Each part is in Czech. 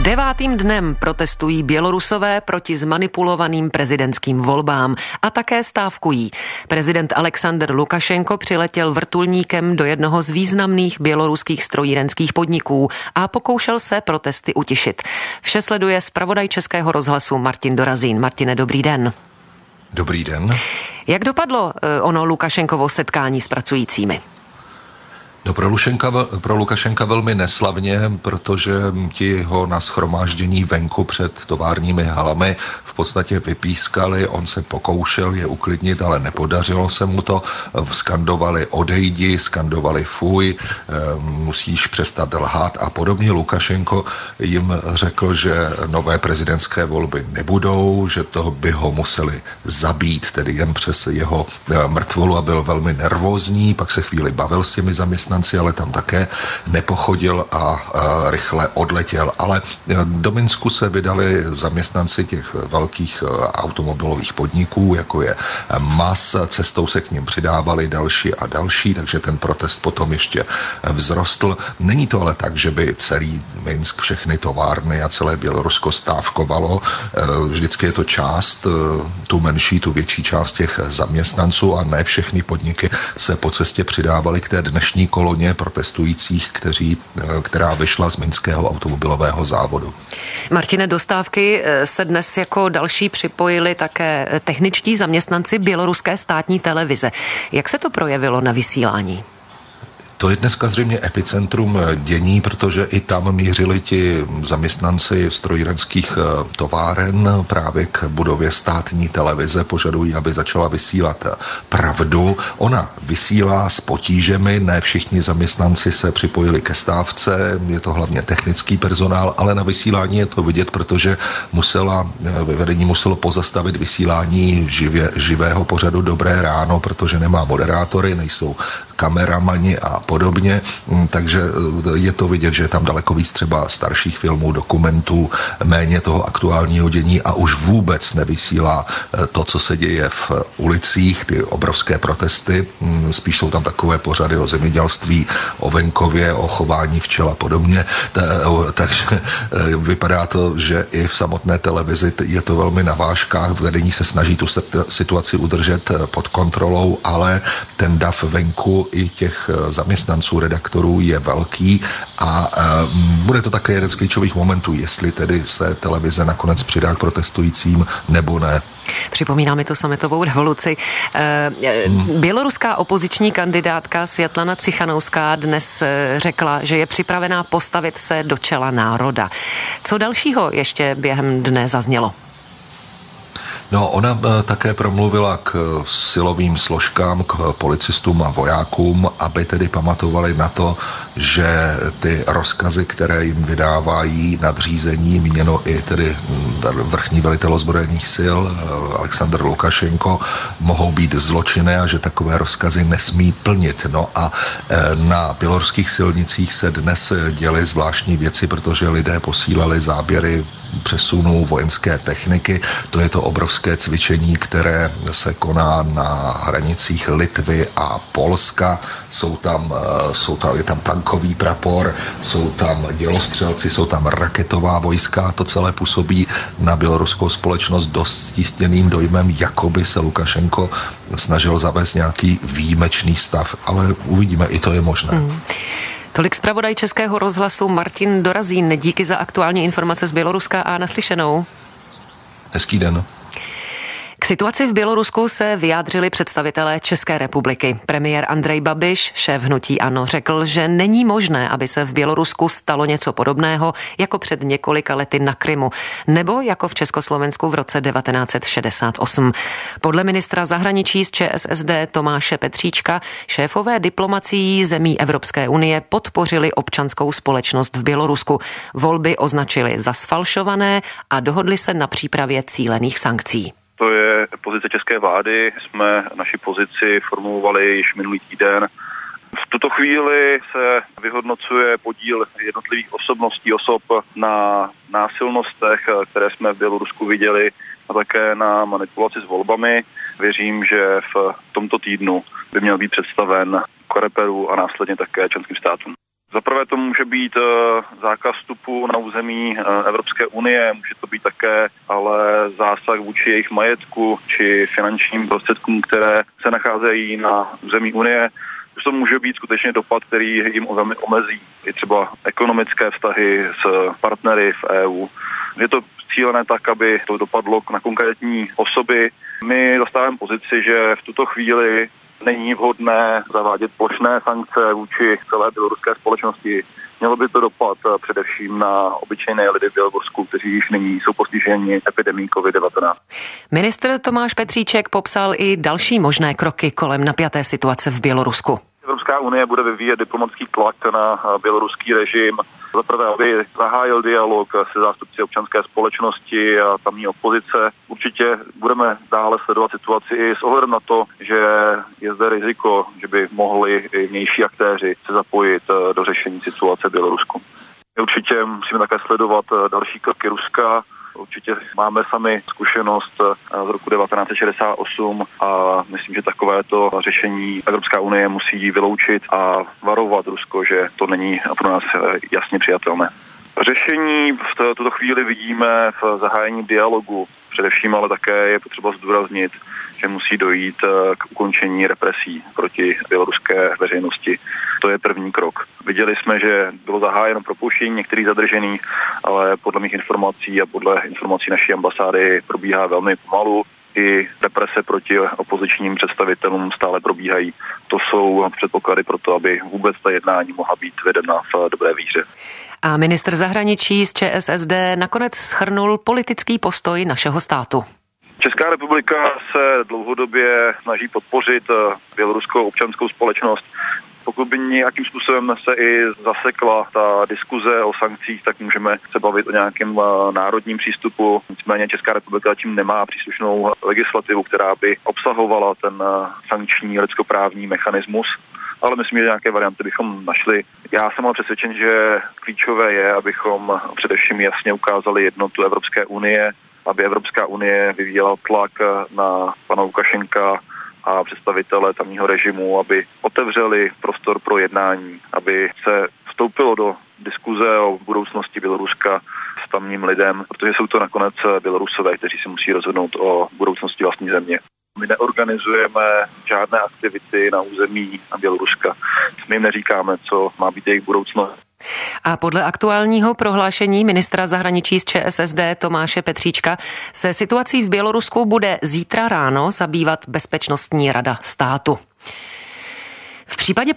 Devátým dnem protestují Bělorusové proti zmanipulovaným prezidentským volbám a také stávkují. Prezident Alexander Lukašenko přiletěl vrtulníkem do jednoho z významných běloruských strojírenských podniků a pokoušel se protesty utišit. Vše sleduje zpravodaj Českého rozhlasu Martin Dorazín. Martine, dobrý den. Dobrý den. Jak dopadlo ono Lukašenkovo setkání s pracujícími? No pro Lukašenka velmi neslavně, protože ti ho na shromáždění venku před továrními halami v podstatě vypískali, on se pokoušel je uklidnit, ale nepodařilo se mu to, skandovali odejdi, skandovali fuj, musíš přestat lhát a podobně. Lukašenko jim řekl, že nové prezidentské volby nebudou, že to by ho museli zabít, tedy jen přes jeho mrtvolu, a byl velmi nervózní, pak se chvíli bavil s těmi zaměstnanci, ale tam také nepochodil a rychle odletěl. Ale do Minsku se vydali zaměstnanci těch velkých automobilových podniků, jako je MAS, cestou se k ním přidávali další a další, takže ten protest potom ještě vzrostl. Není to ale tak, že by celý Minsk, všechny továrny a celé Bělorusko stávkovalo. Vždycky je to část, tu menší, tu větší část těch zaměstnanců a ne všechny podniky se po cestě přidávaly k té dnešní koloně protestujících, která vyšla z minského automobilového závodu. Martine, do stávky se dnes jako další připojili také techničtí zaměstnanci běloruské státní televize. Jak se to projevilo na vysílání? To je dneska zřejmě epicentrum dění, protože i tam mířili ti zaměstnanci strojírenských továren právě k budově státní televize, požadují, aby začala vysílat pravdu. Ona vysílá s potížemi, ne všichni zaměstnanci se připojili ke stávce, je to hlavně technický personál, ale na vysílání je to vidět, protože vedení muselo pozastavit vysílání živého pořadu Dobré ráno, protože nemá moderátory, nejsou kameramani a podobně, takže je to vidět, že je tam daleko víc třeba starších filmů, dokumentů, méně toho aktuálního dění a už vůbec nevysílá to, co se děje v ulicích, ty obrovské protesty, spíš jsou tam takové pořady o zemědělství, o venkově, o chování včel a podobně, takže vypadá to, že i v samotné televizi je to velmi na vážkách, vedení se snaží tu situaci udržet pod kontrolou, ale ten dav venku i těch zaměstnanců, redaktorů je velký a bude to také jeden z klíčových momentů, jestli tedy se televize nakonec přidá k protestujícím nebo ne. Připomíná mi to sametovou revoluci. Běloruská opoziční kandidátka Světlana Cichanouská dnes řekla, že je připravená postavit se do čela národa. Co dalšího ještě během dne zaznělo? No, ona také promluvila k silovým složkám, k policistům a vojákům, aby tedy pamatovali na to, že ty rozkazy, které jim vydávají nadřízení, míněno i tedy vrchní velitel ozbrojených sil Alexander Lukašenko, mohou být zločinné a že takové rozkazy nesmí plnit. No a na běloruských silnicích se dnes děly zvláštní věci, protože lidé posílali záběry přesunů vojenské techniky. To je to obrovské cvičení, které se koná na hranicích Litvy a Polska. Je tam tankový prapor, jsou tam dělostřelci, jsou tam raketová vojska. To celé působí na běloruskou společnost dost stísněným dojmem, jakoby se Lukašenko snažil zavést nějaký výjimečný stav, ale uvidíme, i to je možné. Tolik zpravodaj Českého rozhlasu Martin Dorazín. Díky za aktuální informace z Běloruska a naslyšenou. Hezký den. K situaci v Bělorusku se vyjádřili představitelé České republiky. Premiér Andrej Babiš, šéf hnutí ANO, řekl, že není možné, aby se v Bělorusku stalo něco podobného jako před několika lety na Krymu, nebo jako v Československu v roce 1968. Podle ministra zahraničí z ČSSD Tomáše Petříčka šéfové diplomacií zemí Evropské unie podpořili občanskou společnost v Bělorusku. Volby označili za sfalšované a dohodli se na přípravě cílených sankcí. To je pozice české vlády. Jsme naši pozici formulovali již minulý týden. V tuto chvíli se vyhodnocuje podíl jednotlivých osobností osob na násilnostech, které jsme v Bělorusku viděli, a také na manipulaci s volbami. Věřím, že v tomto týdnu by měl být představen Koreperu a následně také členským státům. Zaprvé to může být zákaz vstupu na území Evropské unie, může to být také ale zásah vůči jejich majetku či finančním prostředkům, které se nacházejí na území unie. To může být skutečně dopad, který jim velmi omezí i třeba ekonomické vztahy s partnery v EU. Je to cílené tak, aby to dopadlo na konkrétní osoby. My zastáváme pozici, že v tuto chvíli není vhodné zavádět plošné sankce vůči celé běloruské společnosti. Mělo by to dopad především na obyčejné lidi v Bělorusku, kteří již nyní jsou postiženi epidemií COVID-19. Ministr Tomáš Petříček popsal i další možné kroky kolem napjaté situace v Bělorusku. Evropská unie bude vyvíjet diplomatický tlak na běloruský režim. Zaprvé, aby zahájil dialog se zástupci občanské společnosti a tamní opozice. Určitě budeme dále sledovat situaci i s ohledem na to, že je zde riziko, že by mohli i vnější aktéři se zapojit do řešení situace v Bělorusku. Určitě musíme také sledovat další kroky Ruska. Určitě máme sami zkušenost z roku 1968 a myslím, že takovéto řešení Evropská unie musí vyloučit a varovat Rusko, že to není pro nás jasně přijatelné. Řešení v tuto chvíli vidíme v zahájení dialogu. Především ale také je potřeba zdůraznit, že musí dojít k ukončení represí proti běloruské veřejnosti. To je první krok. Viděli jsme, že bylo zahájeno propouštění některých zadržených, ale podle mých informací a podle informací naší ambasády probíhá velmi pomalu. I represe proti opozičním představitelům stále probíhají. To jsou předpoklady pro to, aby vůbec ta jednání mohla být vedena v dobré víře. A ministr zahraničí z ČSSD nakonec shrnul politický postoj našeho státu. Česká republika se dlouhodobě snaží podpořit běloruskou občanskou společnost. Pokud by nějakým způsobem se i zasekla ta diskuze o sankcích, tak můžeme se bavit o nějakém národním přístupu. Nicméně Česká republika tím nemá příslušnou legislativu, která by obsahovala ten sankční lidskoprávní mechanismus. Ale myslím, že nějaké varianty bychom našli. Já jsem ale přesvědčen, že klíčové je, abychom především jasně ukázali jednotu Evropské unie, aby Evropská unie vyvíjela tlak na pana Lukašenka a představitele tamního režimu, aby otevřeli prostor pro jednání, aby se vstoupilo do diskuze o budoucnosti Běloruska s tamním lidem, protože jsou to nakonec Bělorusové, kteří si musí rozhodnout o budoucnosti vlastní země. My neorganizujeme žádné aktivity na území Běloruska. My jim neříkáme, co má být jejich budoucnost. A podle aktuálního prohlášení ministra zahraničí z ČSSD Tomáše Petříčka se situací v Bělorusku bude zítra ráno zabývat Bezpečnostní rada státu. V případě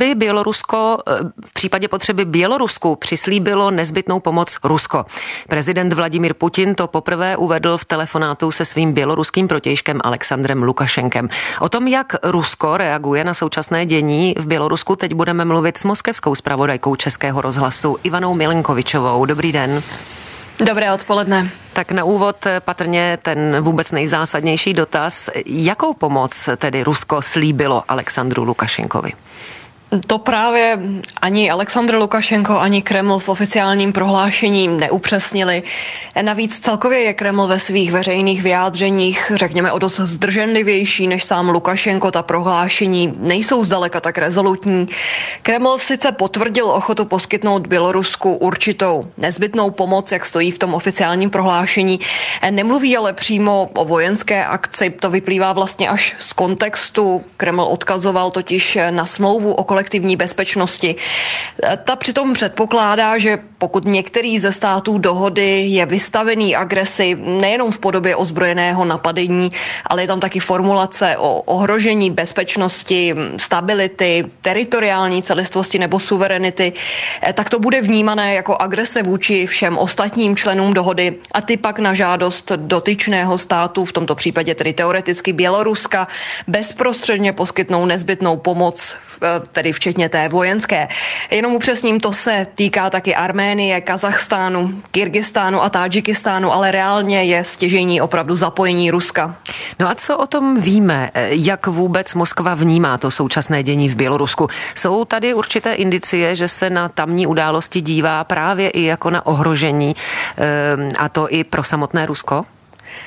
potřeby Bělorusku přislíbilo nezbytnou pomoc Rusko. Prezident Vladimír Putin to poprvé uvedl v telefonátu se svým běloruským protějškem Alexandrem Lukašenkem. O tom, jak Rusko reaguje na současné dění v Bělorusku, teď budeme mluvit s moskevskou zpravodajkou Českého rozhlasu Ivanou Milenkovičovou. Dobrý den. Dobré odpoledne. Tak na úvod patrně ten vůbec nejzásadnější dotaz. Jakou pomoc tedy Rusko slíbilo Alexandru Lukašenkovi? To právě ani Alexandr Lukašenko, ani Kreml v oficiálním prohlášení neupřesnili. Navíc celkově je Kreml ve svých veřejných vyjádřeních, řekněme, o dost zdrženlivější než sám Lukašenko. Ta prohlášení nejsou zdaleka tak rezolutní. Kreml sice potvrdil ochotu poskytnout Bělorusku určitou nezbytnou pomoc, jak stojí v tom oficiálním prohlášení. Nemluví ale přímo o vojenské akci. To vyplývá vlastně až z kontextu. Kreml odkazoval totiž na smlouvu o kolektivní bezpečnosti. Ta přitom předpokládá, že pokud některý ze států dohody je vystavený agresi nejenom v podobě ozbrojeného napadení, ale je tam taky formulace o ohrožení bezpečnosti, stability, teritoriální celistvosti nebo suverenity, tak to bude vnímané jako agrese vůči všem ostatním členům dohody a ty pak na žádost dotyčného státu, v tomto případě tedy teoreticky Běloruska, bezprostředně poskytnou nezbytnou pomoc, tedy včetně té vojenské. Jenom upřesním, to se týká taky Arménie, Kazachstánu, Kyrgyzstánu a Tádžikistánu, ale reálně je stěžejní opravdu zapojení Ruska. No a co o tom víme? Jak vůbec Moskva vnímá to současné dění v Bělorusku? Jsou tady určité indicie, že se na tamní události dívá právě i jako na ohrožení, a to i pro samotné Rusko?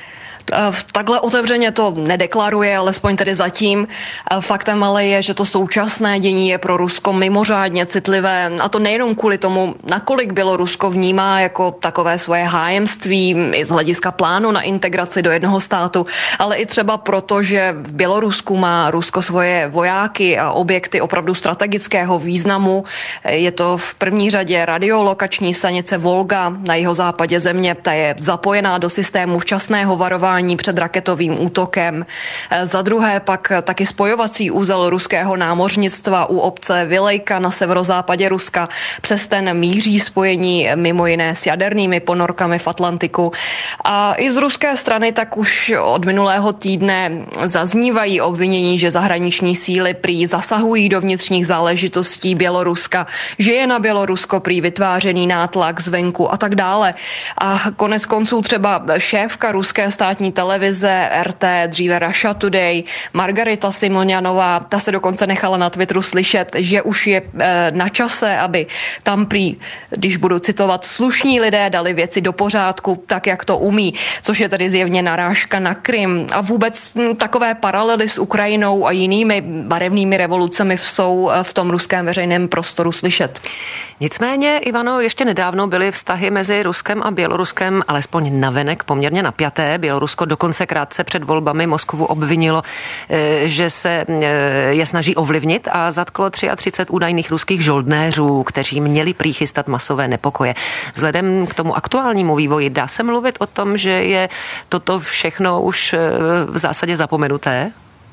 Takhle otevřeně to nedeklaruje, alespoň tedy zatím. Faktem ale je, že to současné dění je pro Rusko mimořádně citlivé, a to nejenom kvůli tomu, nakolik Bělorusko vnímá jako takové svoje hájemství i z hlediska plánu na integraci do jednoho státu, ale i třeba proto, že v Bělorusku má Rusko svoje vojáky a objekty opravdu strategického významu. Je to v první řadě radiolokační stanice Volga na jihozápadě země, ta je zapojená do systému včasného varování před raketovým útokem. Za druhé pak taky spojovací úzel ruského námořnictva u obce Vilejka na severozápadě Ruska. Přes ten míří spojení mimo jiné s jadernými ponorkami v Atlantiku. A i z ruské strany tak už od minulého týdne zaznívají obvinění, že zahraniční síly prý zasahují do vnitřních záležitostí Běloruska, že je na Bělorusko prý vytvářený nátlak zvenku a tak dále. A konec konců třeba šéfka ruské státní televize RT, dříve Russia Today, Margarita Simonjanová, ta se dokonce nechala na Twitteru slyšet, že už je na čase, aby tam prý, když budu citovat, slušní lidé dali věci do pořádku, tak jak to umí, což je tedy zjevně narážka na Krym. A vůbec takové paralely s Ukrajinou a jinými barevnými revolucemi jsou v tom ruském veřejném prostoru slyšet. Nicméně, Ivano, ještě nedávno byly vztahy mezi Ruskem a Běloruskem alespoň navenek poměrně napjaté. Bělorusko dokonce krátce před volbami Moskvu obvinilo, že se je snaží ovlivnit, a zatklo 33 údajných ruských žoldnéřů, kteří měli prý chystat masové nepokoje. Vzhledem k tomu aktuálnímu vývoji dá se mluvit o tom, že je toto všechno už v zásadě zapomenuté?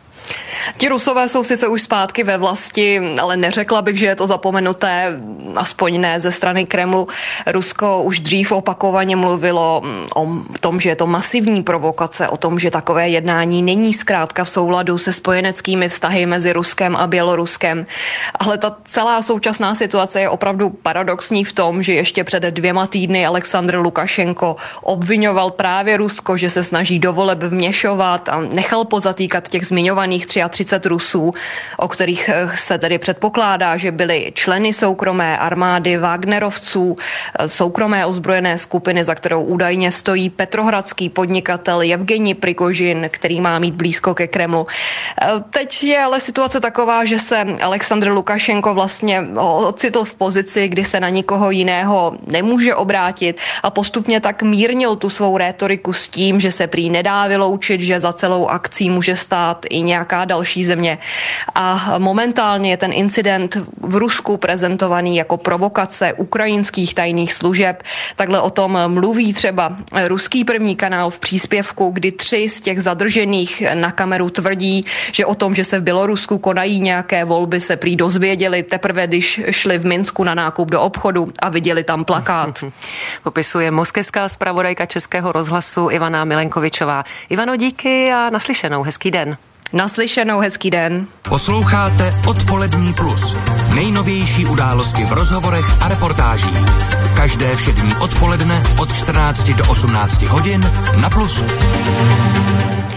Ti Rusové jsou sice už zpátky ve vlasti, ale neřekla bych, že je to zapomenuté, aspoň ne ze strany Kremlu. Rusko už dřív opakovaně mluvilo o tom, že je to masivní provokace, o tom, že takové jednání není zkrátka v souladu se spojeneckými vztahy mezi Ruskem a Běloruskem. Ale ta celá současná situace je opravdu paradoxní v tom, že ještě před 2 týdny Alexandr Lukašenko obvinoval právě Rusko, že se snaží do voleb vměšovat, a nechal pozatýkat těch zmiňovaných 33 Rusů, o kterých se tedy předpokládá, že byli členy soukromé armády Wagnerovců, soukromé ozbrojené skupiny, za kterou údajně stojí petrohradský podnikatel Jevgenij Prigožin, který má mít blízko ke Kremlu. Teď je ale situace taková, že se Alexandr Lukašenko vlastně ocitl v pozici, kdy se na nikoho jiného nemůže obrátit, a postupně tak mírnil tu svou rétoriku s tím, že se prý nedá vyloučit, že za celou akcí může stát i nějaká další země. A momentálně je ten incident v Rusku prezentovaný jako provokace ukrajinských tajných služeb. Takhle o tom mluví třeba ruský první kanál v příspěvku, kdy 3 z těch zadržených na kameru tvrdí, že o tom, že se v Bělorusku konají nějaké volby, se prý dozvěděli teprve, když šli v Minsku na nákup do obchodu a viděli tam plakát. Popisuje moskevská zpravodajka Českého rozhlasu Ivana Milenkovičová. Ivano, díky a naslyšenou. Hezký den. Naslyšenou, hezký den. Posloucháte Odpolední plus. Nejnovější události v rozhovorech a reportážích. Každé všední odpoledne od 14 do 18 hodin na Plusu.